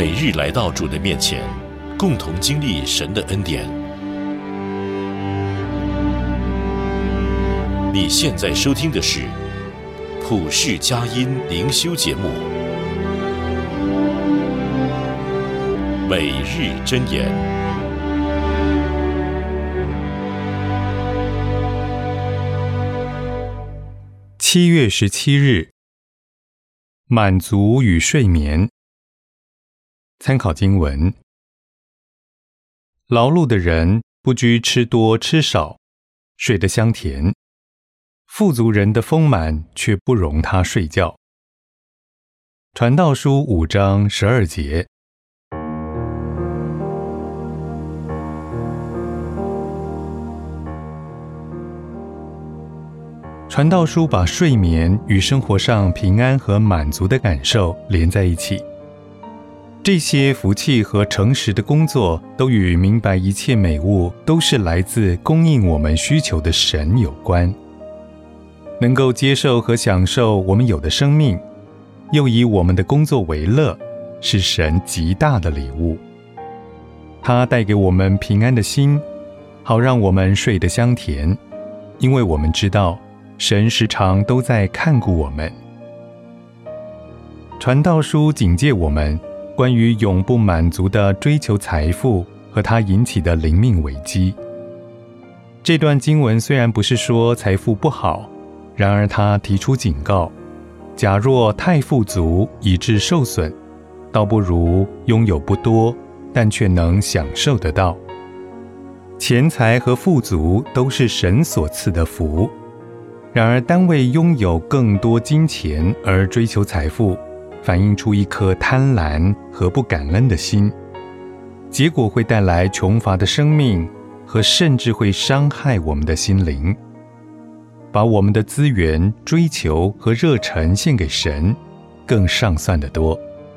每日来到主的面前，共同经历神的恩典。你现在收听的是普世佳音灵修节目，每日箴言。 7月17日，满足与睡眠。参考经文：劳碌的人不拘吃多吃少，睡得香甜；富足人的丰满却不容他睡觉。传道书5章12节。传道书把睡眠与生活上平安和满足的感受连在一起。这些福气和诚实的工作都与明白一切美物都是来自供应我们需求的神有关。能够接受和享受我们有的生命，又以我们的工作为乐，是神极大的礼物。它带给我们平安的心，好让我们睡得香甜，因为我们知道神时常都在看顾我们。传道书警戒我们关于永不满足的追求财富和它引起的灵命危机。这段经文虽然不是说财富不好，然而它提出警告：假若太富足以致受损，倒不如拥有不多，但却能享受得到。钱财和富足都是神所赐的福，然而单为拥有更多金钱而追求财富，反映出一颗贪婪和不感恩的心，结果会带来穷乏的生命，和甚至会伤害我们的心灵。把我们的资源、追求和热忱献给神，更上算得多。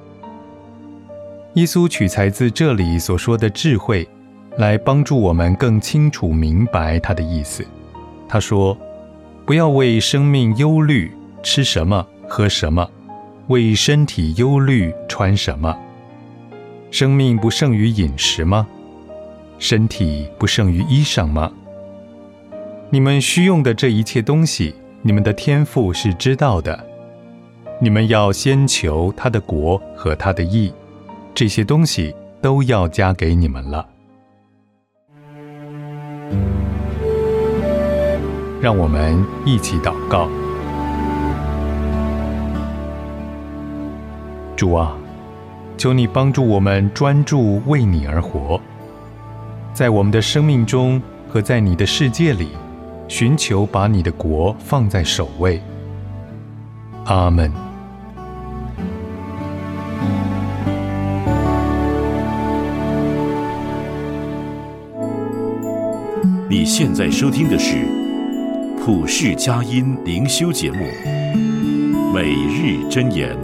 耶稣取材自这里所说的智慧，来帮助我们更清楚明白他的意思。他说：不要为生命忧虑，吃什么喝什么；为身体忧虑，穿什么。生命不胜于饮食吗？身体不胜于衣裳吗？你们需用的这一切东西，你们的天父是知道的。你们要先求他的国和他的义，这些东西都要加给你们了。让我们一起祷告。主啊，求你帮助我们专注为你而活，在我们的生命中和在你的世界里，寻求把你的国放在首位。阿们。 你现在收听的是普世佳音灵修节目，每日箴言。